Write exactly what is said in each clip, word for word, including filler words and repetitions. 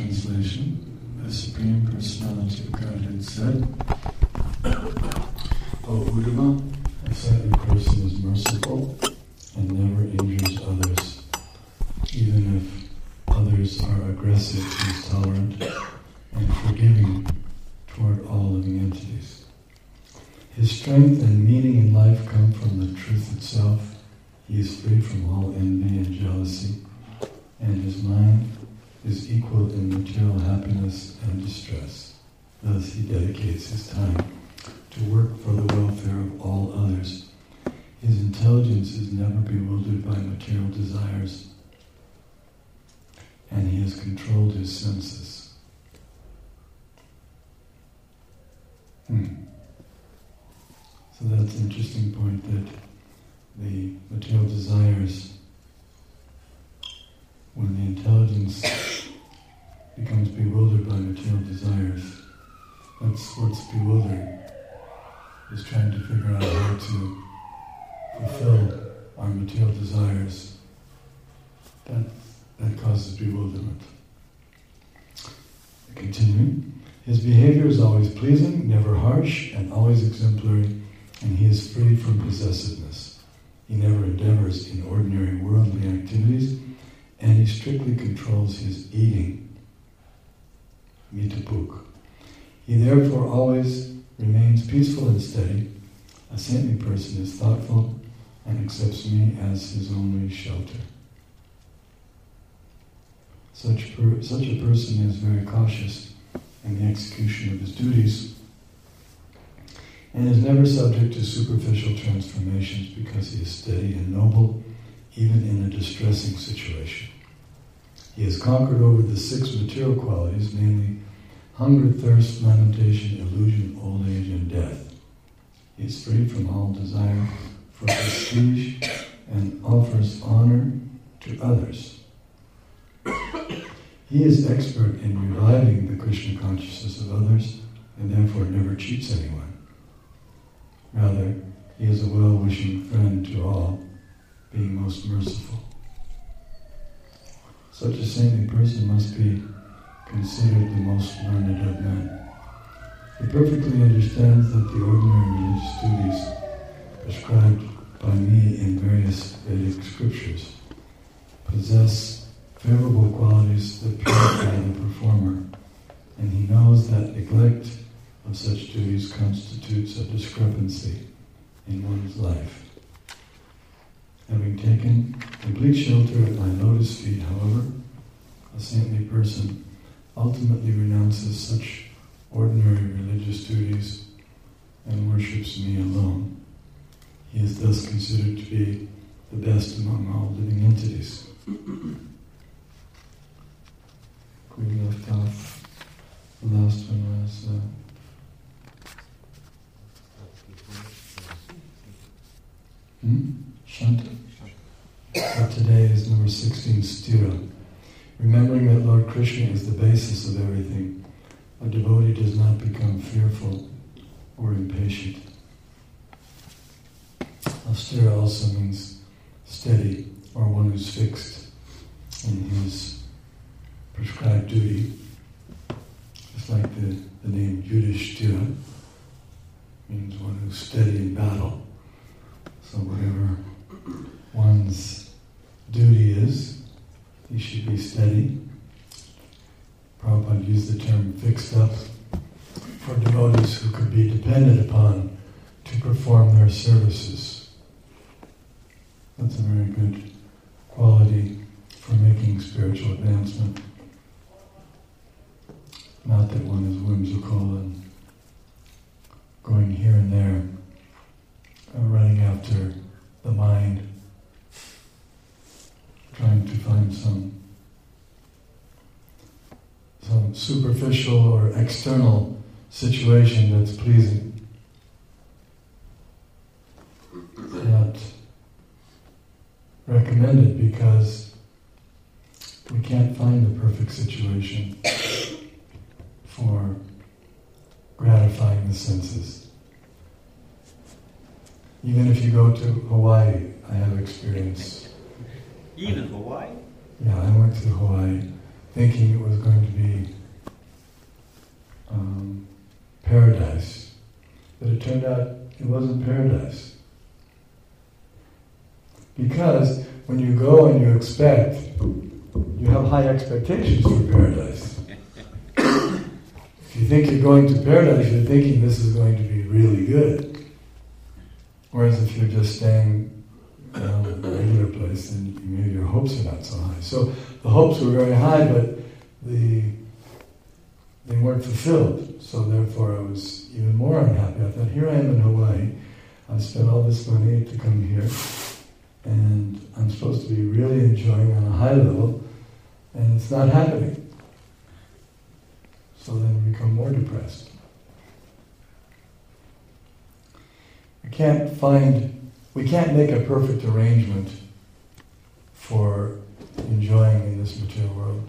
Translation. The Supreme Personality of Godhead said, O Uddhava, a saintly person is merciful and never injures others. Even if others are aggressive, he is tolerant and forgiving toward all living entities. His strength and meaning in life come from the truth itself. He is free from all envy and jealousy, and his mind is equal in material happiness and distress. Thus he dedicates his time to work for the welfare of all others. His intelligence is never bewildered by material desires, and he has controlled his senses. Hmm. So that's an interesting point, that the material desires, when the intelligence becomes bewildered by material desires, that's what's bewildering, is trying to figure out how to fulfill our material desires. That, that causes bewilderment. Continuing, his behavior is always pleasing, never harsh, and always exemplary, and he is free from possessiveness. He never endeavors in ordinary worldly activities, and he strictly controls his eating. Mitapuk. He therefore always remains peaceful and steady. A saintly person is thoughtful and accepts me as his only shelter. Such, per, such a person is very cautious in the execution of his duties and is never subject to superficial transformations because he is steady and noble, even in a distressing situation. He has conquered over the six material qualities, namely hunger, thirst, lamentation, illusion, old age, and death. He is free from all desire for prestige and offers honor to others. He is expert in reviving the Krishna consciousness of others and therefore never cheats anyone. Rather, he is a well-wishing friend to all, being most merciful. Such a saintly person must be considered the most learned of men. He perfectly understands that the ordinary religious duties prescribed by me in various Vedic scriptures possess favorable qualities that purify the performer, and he knows that neglect of such duties constitutes a discrepancy in one's life. Having taken complete shelter at my lotus feet, however, a saintly person ultimately renounces such ordinary religious duties and worships me alone. He is thus considered to be the best among all living entities. We left off, the last one was uh, Hmm? Shanta. But today is number sixteen, Stira. Remembering that Lord Krishna is the basis of everything, a devotee does not become fearful or impatient. Stira also means steady, or one who's fixed in his prescribed duty. Just like the, the name Yudhishthira means one who's steady in battle. So whatever one's duty is, he should be steady. Prabhupada used the term fixed up for devotees who could be depended upon to perform their services. That's a very good quality for making spiritual advancement. Not that one is whimsical and going here and there, uh, running after the mind, trying to find some some superficial or external situation that's pleasing. Not recommended because we can't find the perfect situation for gratifying the senses. Even if you go to Hawaii, I have experience. Even Hawaii? Yeah, I went to Hawaii thinking it was going to be um, paradise, but it turned out it wasn't paradise. Because when you go and you expect, you have high expectations for paradise. If you think you're going to paradise, you're thinking this is going to be really good. Whereas if you're just staying, you know, in a regular place, then maybe your hopes are not so high. So the hopes were very high, but the they weren't fulfilled. So therefore I was even more unhappy. I thought, here I am in Hawaii, I've spent all this money to come here, and I'm supposed to be really enjoying on a high level, and it's not happening. So then we become more depressed. We can't find, we can't make a perfect arrangement for enjoying in this material world.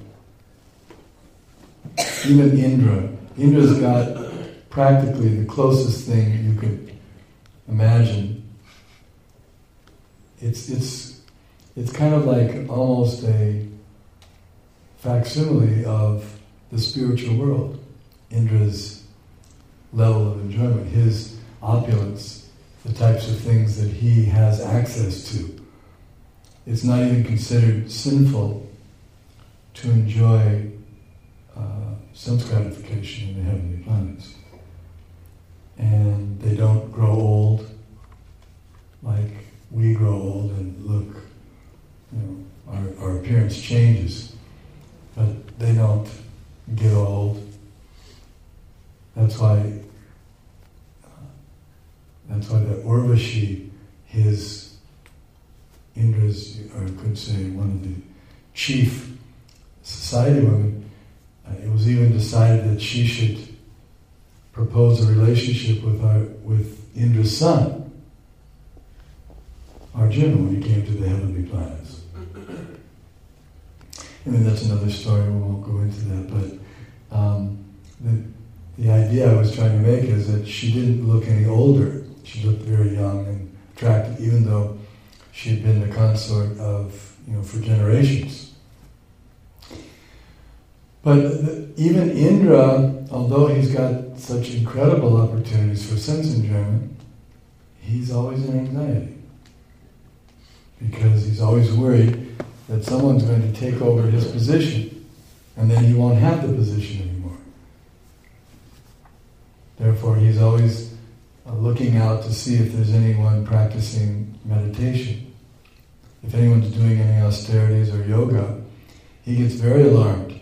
Even Indra, Indra's got practically the closest thing you could imagine. It's it's it's kind of like almost a facsimile of the spiritual world. Indra's level of enjoyment, his opulence, the types of things that he has access to. It's not even considered sinful to enjoy uh, sense gratification in the heavenly planets. And they don't grow old like we grow old and look, you know, our, our appearance changes, but they don't get old. That's why uh, that's why the Urvashi, his Indra's, or I could say one of the chief society women, uh, it was even decided that she should propose a relationship with our with Indra's son, Arjuna, when he came to the heavenly planets. I mean, that's another story, we won't go into that, but um, the, the idea I was trying to make is that she didn't look any older. She looked very young and attractive, even though she had been the consort of, you know, for generations. But the, even Indra, although he's got such incredible opportunities for sense enjoyment, he's always in anxiety. Because he's always worried that someone's going to take over his position, and then he won't have the position anymore. Therefore, he's always uh, looking out to see if there's anyone practicing meditation. If anyone's doing any austerities or yoga, he gets very alarmed,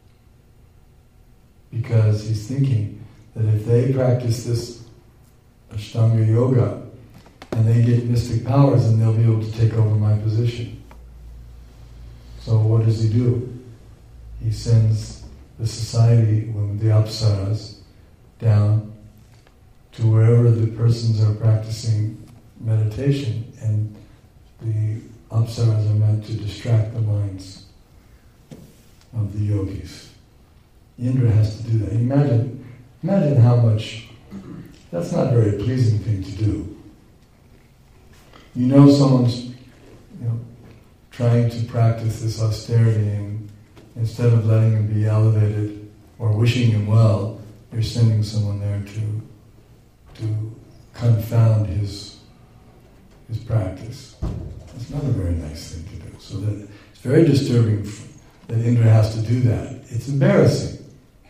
because he's thinking that if they practice this Ashtanga yoga and they get mystic powers, then they'll be able to take over my position. So what does he do? He sends the society, the apsaras, down to wherever the persons are practicing meditation, and the apsaras are meant to distract the minds of the yogis. Indra has to do that. Imagine, imagine how much, that's not a very pleasing thing to do. You know someone's, you know, trying to practice this austerity, and instead of letting him be elevated or wishing him well, you're sending someone there to to confound his his practice. That's not a very nice thing to do. So that it's very disturbing that Indra has to do that. It's embarrassing.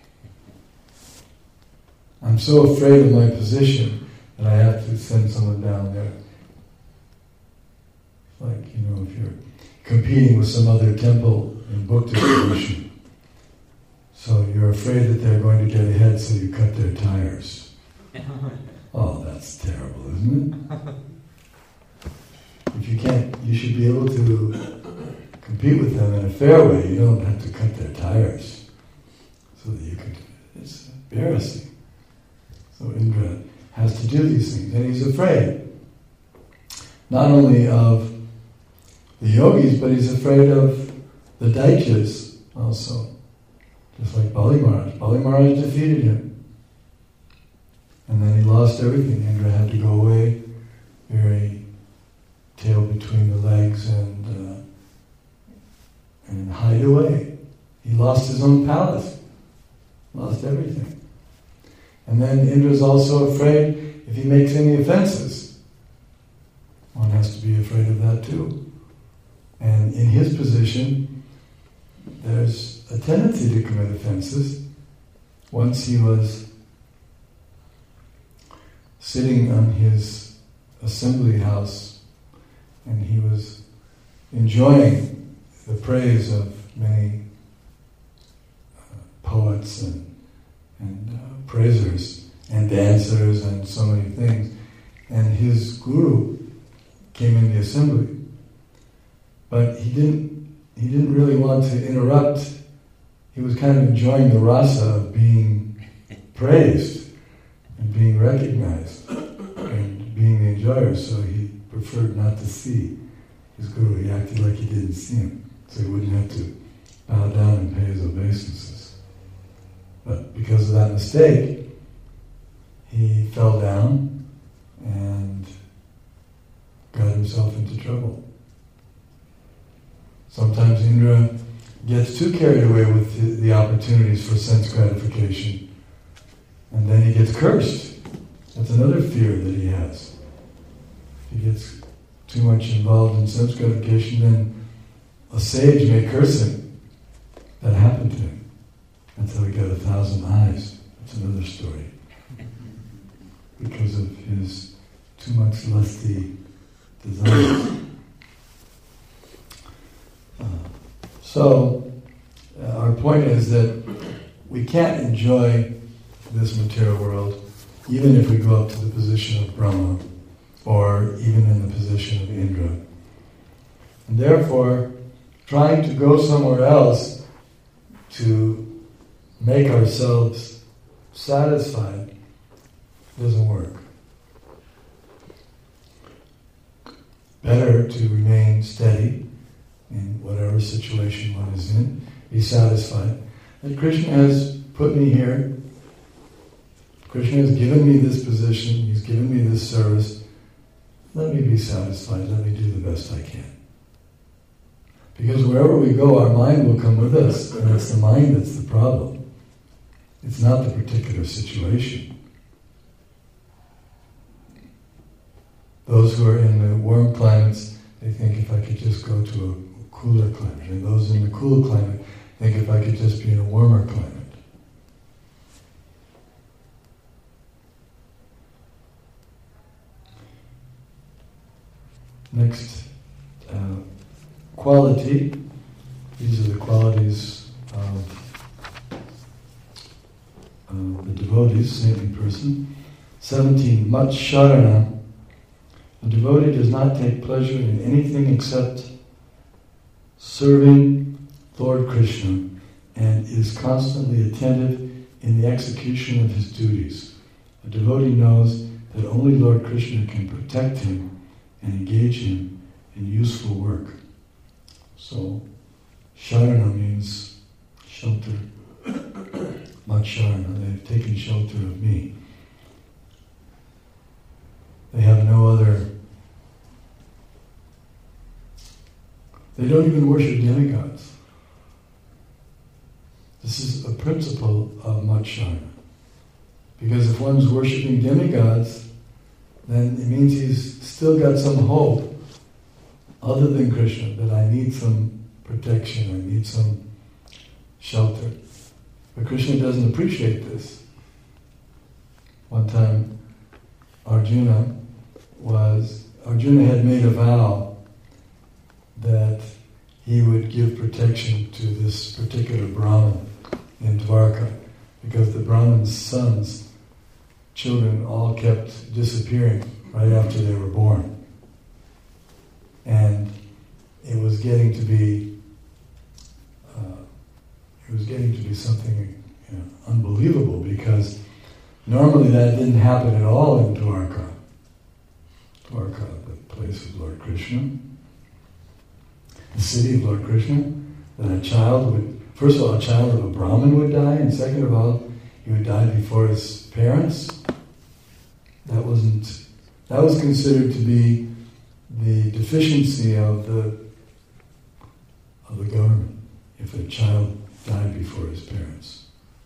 I'm so afraid of my position that I have to send someone down there. Like, you know, if you're competing with some other temple in book distribution, so you're afraid that they're going to get ahead, so you cut their tires. Oh, that's terrible, isn't it? If you can't, you should be able to compete with them in a fair way. You don't have to cut their tires, so that you can. It's embarrassing. So Indra has to do these things, and he's afraid not only of the yogis, but he's afraid of the Daityas also. Just like Bali Maharaj. Bali Maharaj defeated him. And then he lost everything. Indra had to go away, very tail between the legs, and uh, and hide away. he lost his own palace, lost everything. And then Indra's also afraid if he makes any offenses. One has to be afraid of that too. And in his position, there's a tendency to commit offenses. Once he was sitting on his assembly house and he was enjoying the praise of many uh, poets and, and uh, praisers and dancers and so many things. And his guru came in the assembly. But he didn't, he didn't really want to interrupt. He was kind of enjoying the rasa of being praised and being recognized and being the enjoyer, so he preferred not to see his guru. He acted like he didn't see him, so he wouldn't have to bow down and pay his obeisances. But because of that mistake, he fell down and got himself into trouble. Sometimes Indra gets too carried away with the opportunities for sense gratification, and then he gets cursed. That's another fear that he has. If he gets too much involved in sense gratification, then a sage may curse him. That happened to him. That's how he got a thousand eyes. That's another story. Because of his too much lusty desires. Uh, so, uh, our point is that we can't enjoy this material world even if we go up to the position of Brahma or even in the position of Indra. And therefore, trying to go somewhere else to make ourselves satisfied doesn't work. Better to remain steady in whatever situation one is in, be satisfied. And Krishna has put me here. Krishna has given me this position. He's given me this service. Let me be satisfied. Let me do the best I can. Because wherever we go, our mind will come with us. And it's the mind that's the problem. It's not the particular situation. Those who are in the warm climates, they think if I could just go to a cooler climate. And those in the cool climate think if I could just be in a warmer climate. Next, uh, quality. These are the qualities of uh, the devotees, saintly person. Seventeen, mat sharana. A devotee does not take pleasure in anything except serving Lord Krishna and is constantly attentive in the execution of his duties. A devotee knows that only Lord Krishna can protect him and engage him in useful work. So, sharana means shelter. Mat sharana, they've taken shelter of me. They have no other... They don't even worship demigods. This is a principle of mat sharana. Because if one's worshipping demigods, then it means he's still got some hope other than Krishna, that I need some protection, I need some shelter. But Krishna doesn't appreciate this. One time, Arjuna was, Arjuna had made a vow that he would give protection to this particular Brahmin in Dwarka, because the Brahmin's sons, children, all kept disappearing right after they were born. And it was getting to be, uh, it was getting to be something, you know, unbelievable, because normally that didn't happen at all in Dwarka. Dwarka, the place of Lord Krishna, the city of Lord Krishna, that a child would, first of all, a child of a Brahmin would die, and second of all, he would die before his parents. That wasn't, that was considered to be the deficiency of the of the government. If a child died before his parents.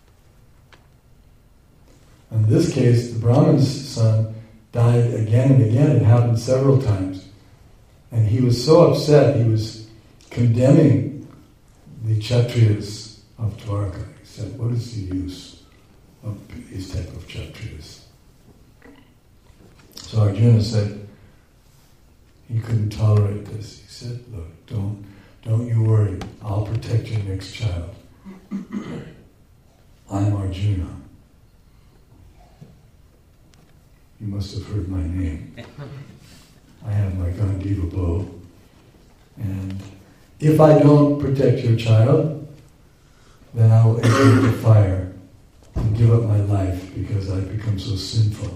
In this case, the Brahman's son died again and again. It happened several times. And he was so upset, he was condemning the Kshatriyas of Dwarka. He said, what is the use of these type of Kshatriyas? So Arjuna said, he couldn't tolerate this. He said, look, don't, don't you worry. I'll protect your next child. I'm Arjuna. You must have heard my name. I have my Gandiva bow. And if I don't protect your child, then I will enter the fire and give up my life because I've become so sinful.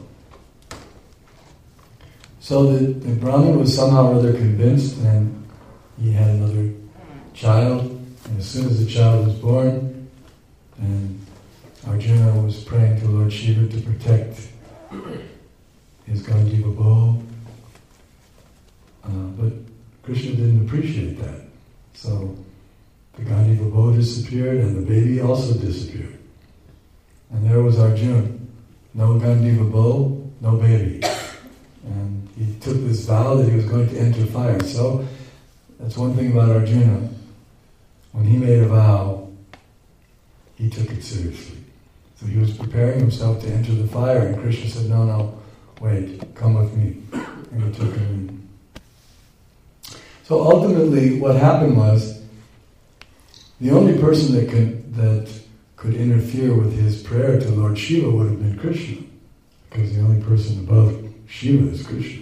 So the, the Brahmin was somehow or other convinced, and he had another child. And as soon as the child was born, and Arjuna was praying to Lord Shiva to protect his Gandiva bow. Uh, but Krishna didn't appreciate that. So the Gandiva bow disappeared and the baby also disappeared. And there was Arjuna. No Gandiva bow, no baby. And he took this vow that he was going to enter fire. So that's one thing about Arjuna. When he made a vow, he took it seriously. So he was preparing himself to enter the fire, and Krishna said, no, no, wait, come with me. And he took him in. So ultimately what happened was, the only person that could, that could interfere with his prayer to Lord Shiva would have been Krishna, because the only person above Shiva is Krishna.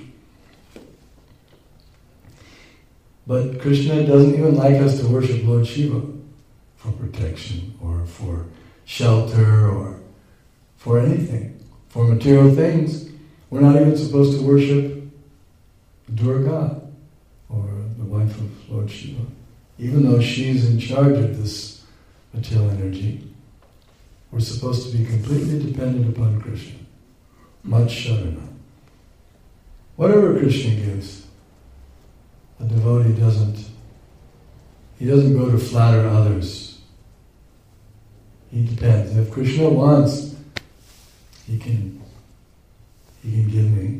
But Krishna doesn't even like us to worship Lord Shiva for protection or for shelter or for anything. For material things, we're not even supposed to worship Durga, or the wife of Lord Shiva. Even though she's in charge of this material energy, we're supposed to be completely dependent upon Krishna. Mat Sharana. Whatever Krishna gives, a devotee doesn't, he doesn't go to flatter others. He depends. If Krishna wants, he can, he can give me.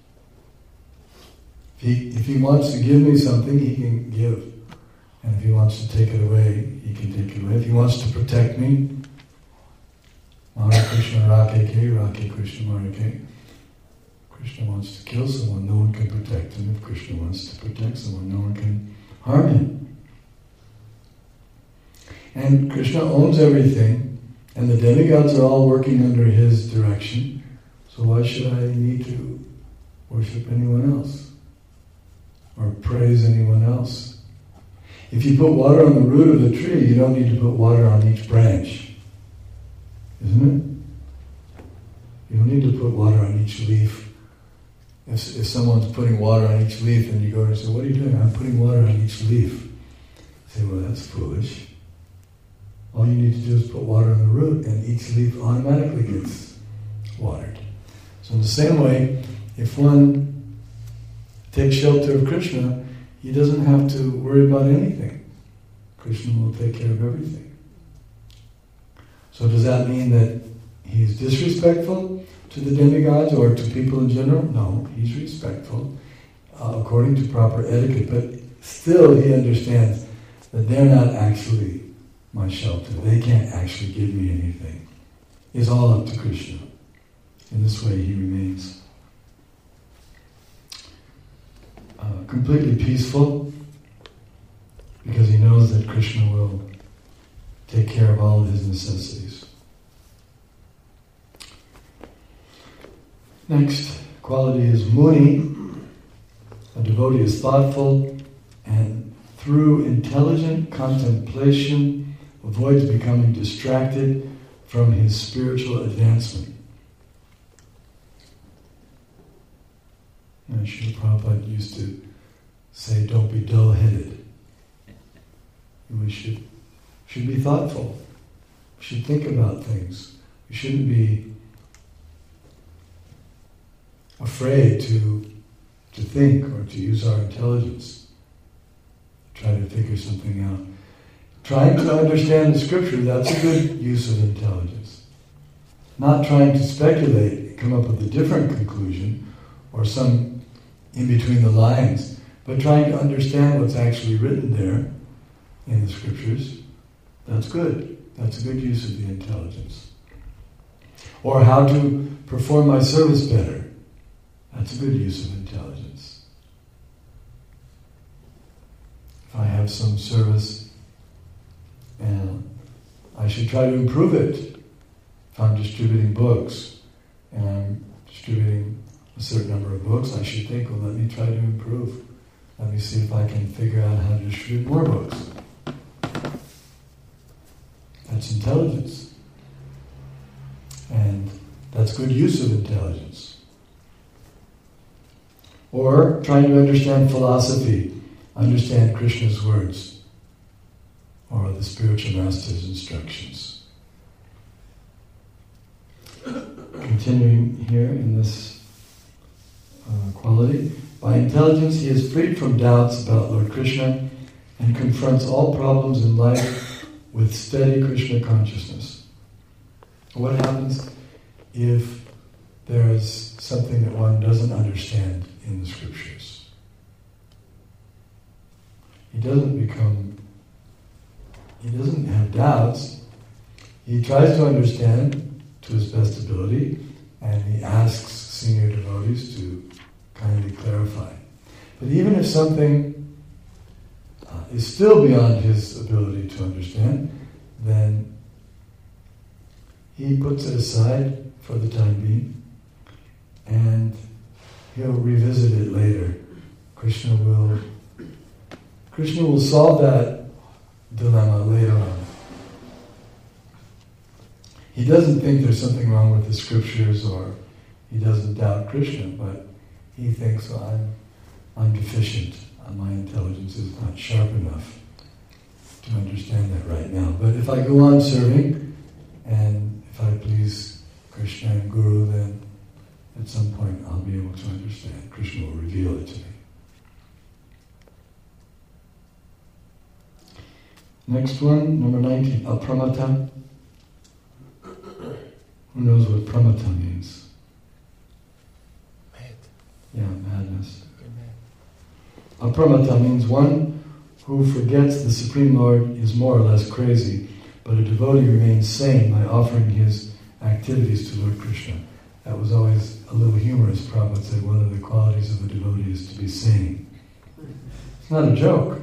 If he, if he wants to give me something, he can give. And if he wants to take it away, he can take it away. If he wants to protect me, Mara Krishna Rakhe Ke, Rakhe Krishna Mara Ke. Krishna wants to kill someone, no one can protect him. If Krishna wants to protect someone, no one can harm him. And Krishna owns everything, and the demigods are all working under his direction, so why should I need to worship anyone else? Or praise anyone else? If you put water on the root of the tree, you don't need to put water on each branch. Isn't it? You don't need to put water on each leaf. If, if someone's putting water on each leaf and you go and say, what are you doing? I'm putting water on each leaf. Say, well, that's foolish. All you need to do is put water on the root and each leaf automatically gets watered. So in the same way, if one takes shelter of Krishna, he doesn't have to worry about anything. Krishna will take care of everything. So does that mean that he's disrespectful to the demigods or to people in general? No, he's respectful uh, according to proper etiquette, but still he understands that they're not actually my shelter. They can't actually give me anything. It's all up to Krishna. In this way he remains uh, completely peaceful because he knows that Krishna will take care of all of his necessities. Next quality is Muni. A devotee is thoughtful and through intelligent contemplation avoids becoming distracted from his spiritual advancement. Now, Srila Prabhupada used to say, don't be dull-headed. We should, should be thoughtful. We should think about things. We shouldn't be afraid to to think or to use our intelligence, try to figure something out. trying to understand the scripture, that's a good use of intelligence. Not trying to speculate and come up with a different conclusion or some in between the lines, but trying to understand what's actually written there in the scriptures, that's good. That's a good use of the intelligence. Or how to perform my service better. That's a good use of intelligence. If I have some service and I should try to improve it. If I'm distributing books and I'm distributing a certain number of books, I should think, well, let me try to improve. Let me see if I can figure out how to distribute more books. That's intelligence. And that's good use of intelligence. Or trying to understand philosophy, understand Krishna's words, or the spiritual master's instructions. Continuing here in this uh, quality, by intelligence he is freed from doubts about Lord Krishna and confronts all problems in life with steady Krishna consciousness. What happens if there is something that one doesn't understand in the scriptures? He doesn't become, he doesn't have doubts. He tries to understand to his best ability, and he asks senior devotees to kindly clarify. But even if something uh, is still beyond his ability to understand, then he puts it aside for the time being, and he'll revisit it later. Krishna will Krishna will solve that dilemma later on. He doesn't think there's something wrong with the scriptures, or he doesn't doubt Krishna, but he thinks, well, I'm, I'm deficient. My intelligence is not sharp enough to understand that right now. But if I go on serving, and if I please Krishna and Guru, then at some point I'll be able to understand. Krishna will reveal it to me. Next one, number nineteen, apramata. Who knows what pramata means? Mad. Yeah, madness. Apramata means one who forgets the Supreme Lord is more or less crazy, but a devotee remains sane by offering his activities to Lord Krishna. That was always a little humorous. Prabhupada said one of the qualities of a devotee is to be sane. It's not a joke.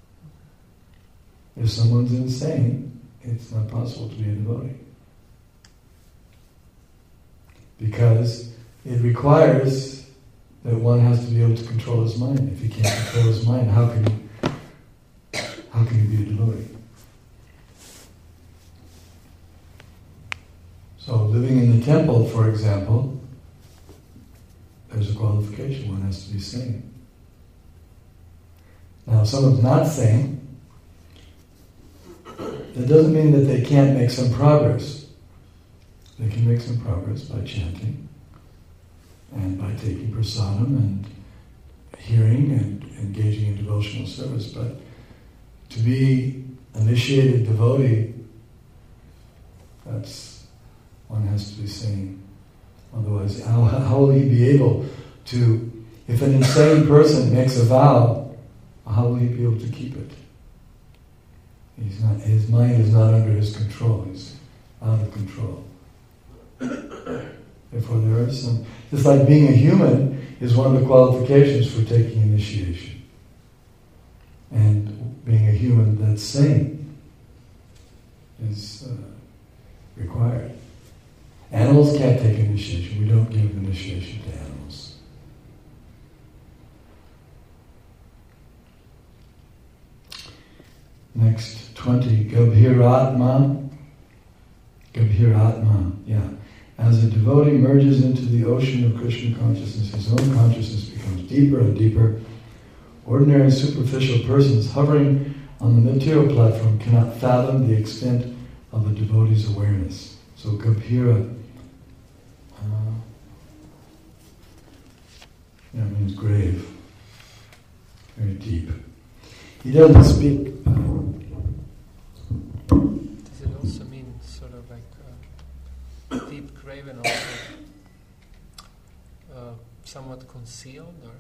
If someone's insane, it's not possible to be a devotee. Because it requires that one has to be able to control his mind. If he can't control his mind, how can he, how can he be a devotee? So living in the temple, for example, there's a qualification. One has to be sane. Now, if someone's not sane, that doesn't mean that they can't make some progress. They can make some progress by chanting and by taking prasadam and hearing and engaging in devotional service. But to be initiated devotee, that's, one has to be sane. Otherwise, how, how will he be able to, if an insane person makes a vow, how will he be able to keep it? He's not, his mind is not under his control. He's out of control. Therefore, there are some... Just like being a human is one of the qualifications for taking initiation. And being a human that's sane is uh, required. Animals can't take initiation. We don't give initiation to animals. Next, twenty, Gabhiratma. Gabhiratma, yeah. As a devotee merges into the ocean of Krishna consciousness, his own consciousness becomes deeper and deeper. Ordinary superficial persons hovering on the material platform cannot fathom the extent of a devotee's awareness. So Gabhira uh, yeah, means grave, very deep. He doesn't speak uh, like uh, deep craving also uh, somewhat concealed, or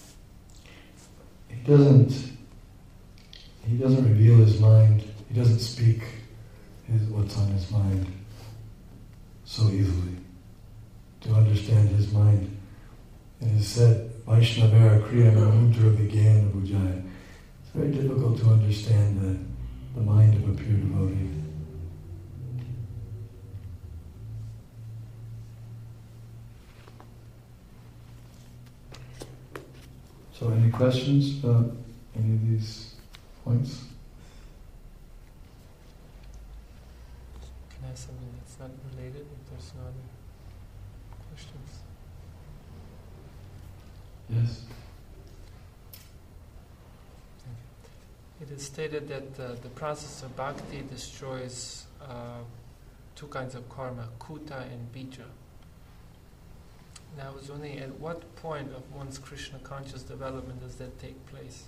he doesn't he doesn't reveal his mind, he doesn't speak his what's on his mind so easily. To understand his mind, it is said, Vaishnavara Kriya Mudra Vigyan Bhujaya. It's very difficult to understand the, the mind of a pure devotee. So any questions about any of these points? can I have something that's not related if there's no other questions? Yes? It is stated that uh, the process of bhakti destroys uh, two kinds of karma, kuta and bija. Now I was wondering, at what point of one's Krishna conscious development does that take place?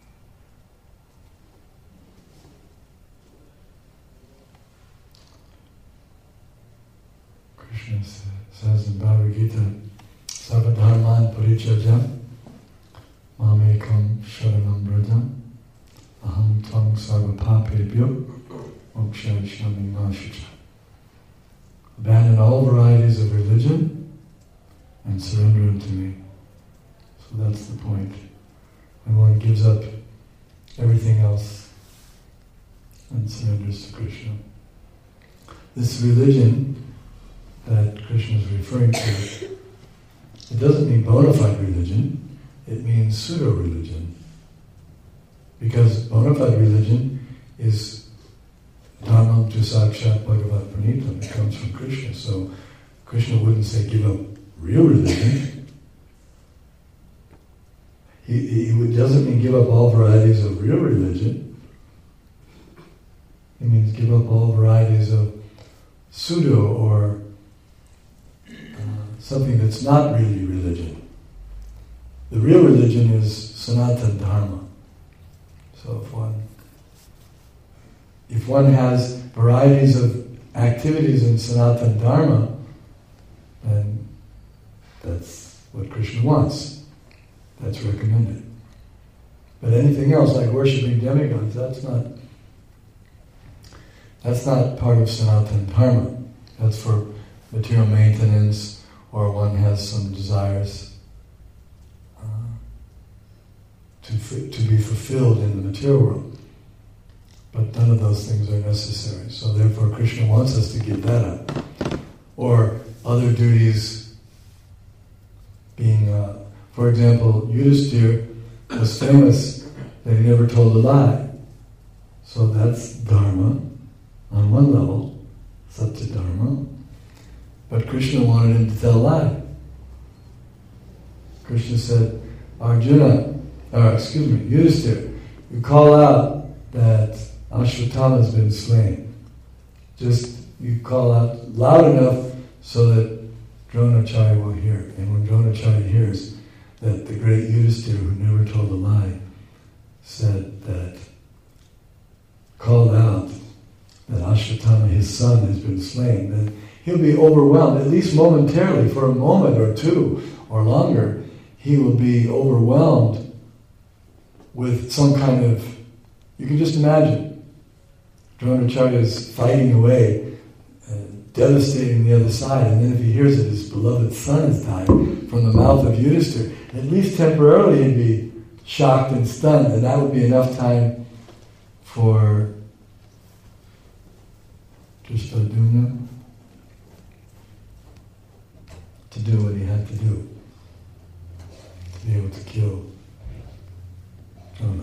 Krishna says in Bhagavad Gita, Sarvadharman parityajya mamekam sharanam brajam aham tvam sarvapapebhyo mokshayishyami ma shucha. Abandon all varieties of religion and surrender unto me. So that's the point. When one gives up everything else and surrenders to Krishna. This religion that Krishna is referring to, it doesn't mean bona fide religion, it means pseudo-religion. Because bona fide religion is Dharmam tu sakshat bhagavat pranitam, it comes from Krishna. So Krishna wouldn't say give up real religion. He, he doesn't mean give up all varieties of real religion. It means give up all varieties of pseudo or uh, something that's not really religion. The real religion is Sanatana Dharma. So if one if one has varieties of activities in Sanatana Dharma, then that's what Krishna wants. That's recommended. But anything else, like worshipping demigods, that's not that's not part of Sanatana Dharma. That's for material maintenance, or one has some desires uh, to to be fulfilled in the material world. But none of those things are necessary. So therefore Krishna wants us to give that up. Or other duties being, uh, for example, Yudhisthira was famous that he never told a lie. So that's Dharma on one level, Satya Dharma. But Krishna wanted him to tell a lie. Krishna said, Arjuna, or excuse me, Yudhisthira, you call out that Ashwatthama has been slain. Just, you call out loud enough so that Dronacharya will hear. And when Dronacharya hears that the great Yudhisthira, who never told a lie, said that, called out that Ashwatthama, his son, has been slain, then he'll be overwhelmed, at least momentarily, for a moment or two or longer, he will be overwhelmed with some kind of, you can just imagine, Dronacharya is fighting away, uh, devastating the other side, and then if he hears that his beloved son has died from the mouth of Yudhisthira, at least temporarily he'd be shocked and stunned, and that would be enough time for Drishtadyumna to do what he had to do, to be able to kill Drona.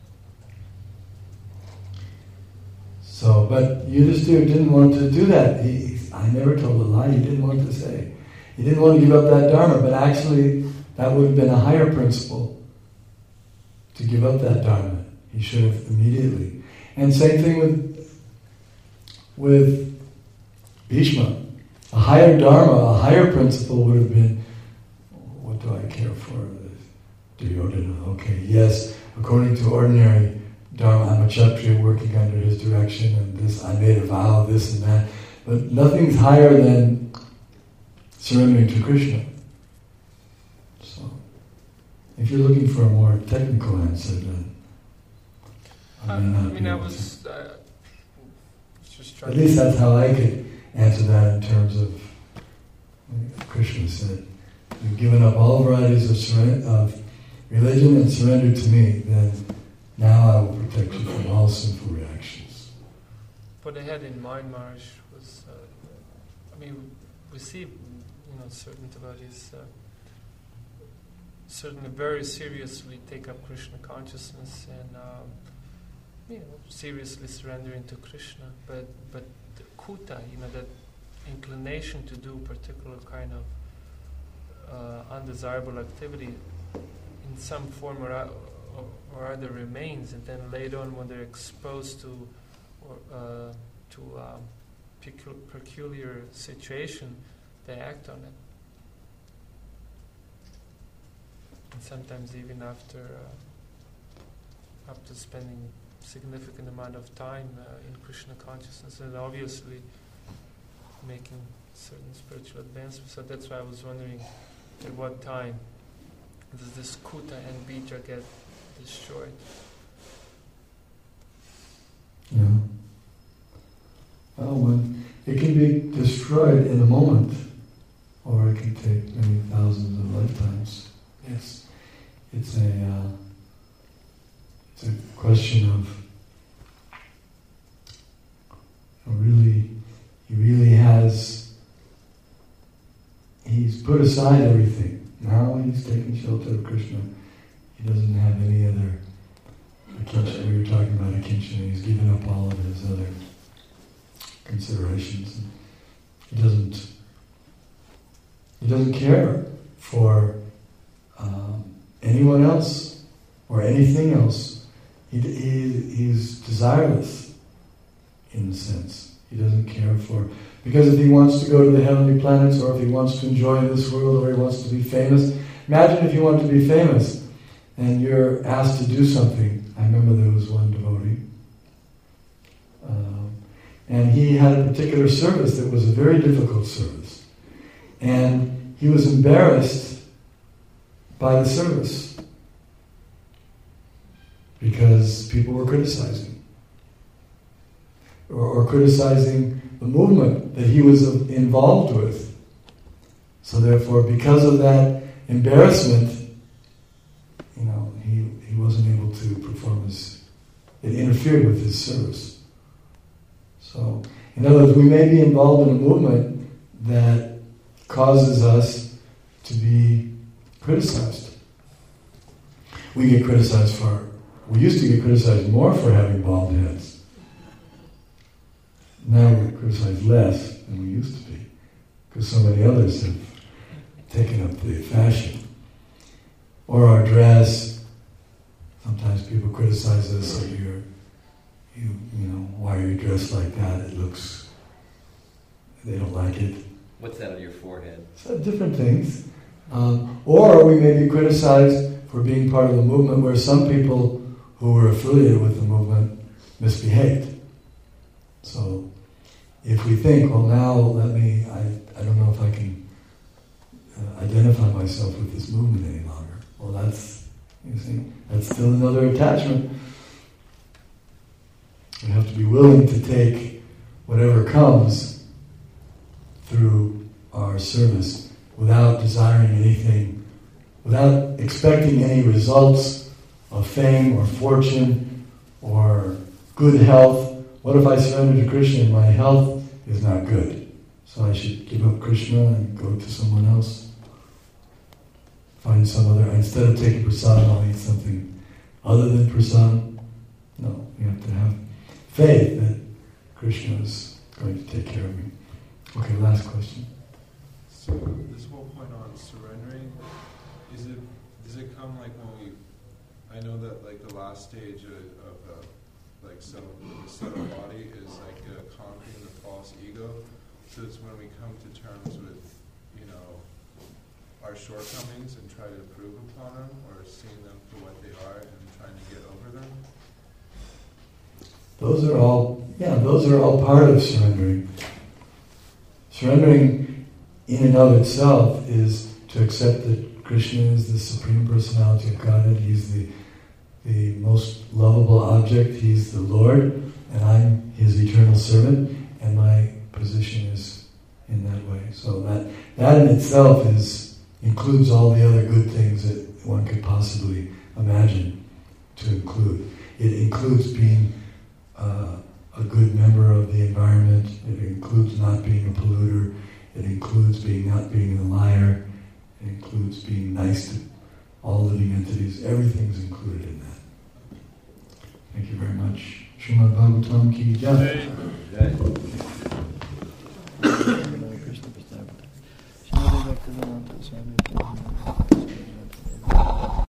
So, but Yudhisthira didn't want to do that. He, I never told a lie, he didn't want to say. He didn't want to give up that Dharma, but actually that would have been a higher principle to give up that Dharma. He should have immediately. And same thing with, with Bhishma. A higher Dharma, a higher principle would have been, what do I care for? Duryodhana, okay, yes, according to ordinary Dharma, I'm a Kshatriya working under his direction, and this, I made a vow, this and that. But But nothing's higher than surrendering to Krishna. So, if you're looking for a more technical answer, then I, may not I mean, be I able was to. uh, just trying At least that's how I could answer that in terms of, Krishna said, you've given up all varieties of, surrender, of religion and surrendered to me, then now I will protect you from all sinful reactions. What I had in mind, Maharaj, was, uh, I mean, we see, you know, certain devotees uh, certainly very seriously take up Krishna consciousness and, um, you know, seriously surrendering to Krishna. But but the kuta, you know, that inclination to do particular kind of uh, undesirable activity in some form or, o- or other remains, and then later on when they're exposed to or uh, to um, pecu- peculiar situation, they act on it. And sometimes even after uh, after spending significant amount of time uh, in Krishna consciousness, and obviously making certain spiritual advancements. So that's why I was wondering at what time does this kuta and bija get destroyed? Yeah. Well, when it can be destroyed in a moment, or it can take many thousands of lifetimes. Yes, it's a uh, it's a question of you know, really, he really has. He's put aside everything. Now he's taking shelter of Krishna. He doesn't have any other. Akinsha, we were talking about Akinsha. He's given up all of his other considerations. And he doesn't. He doesn't care for um, anyone else or anything else. He, he he's desireless, in a sense. He doesn't care for, because if he wants to go to the heavenly planets, or if he wants to enjoy this world, or he wants to be famous. Imagine if you want to be famous and you're asked to do something. I remember there was one devotee, um, and he had a particular service that was a very difficult service. And he was embarrassed by the service because people were criticizing, or, or criticizing the movement that he was involved with. So therefore, because of that embarrassment, you know, he, he wasn't able to perform his, it interfered with his service. So, in other words, we may be involved in a movement that causes us to be criticized. We get criticized for, we used to get criticized more for having bald heads. Now we're criticized less than we used to be, because so many others have taken up the fashion. Or our dress. Sometimes people criticize us, or you're, you, you know, why are you dressed like that? It looks, they don't like it. What's that on your forehead? So different things. Um, or we may be criticized for being part of the movement where some people who were affiliated with the movement misbehaved. So if we think, well now let me, I, I don't know if I can uh, identify myself with this movement any longer. Well that's, you see, that's still another attachment. We have to be willing to take whatever comes through our service without desiring anything, without expecting any results of fame or fortune or good health. What if I surrender to Krishna and my health is not good? So I should give up Krishna and go to someone else? Find some other, instead of taking prasad, I'll eat something other than prasad? No, you have to have faith that Krishna is going to take care of me. Okay, last question. So this whole point on surrendering, is it does it come like when we? I know that like the last stage of, of uh, like settle, the settled body is like uh, conquering the false ego. So it's when we come to terms with, you know, our shortcomings and try to improve upon them, or seeing them for what they are and trying to get over them. Those are all, yeah, those are all part of surrendering. Surrendering in and of itself is to accept that Krishna is the Supreme Personality of Godhead. He's the, the most lovable object. He's the Lord, and I'm His eternal servant, and my position is in that way. So that, that in itself is includes all the other good things that one could possibly imagine to include. It includes being uh, a good member of the environment. It includes not being a polluter. It includes being not being a liar. It includes being nice to all living entities. Everything's included in that. Thank you very much. Srimad Bhagavatam ki jai.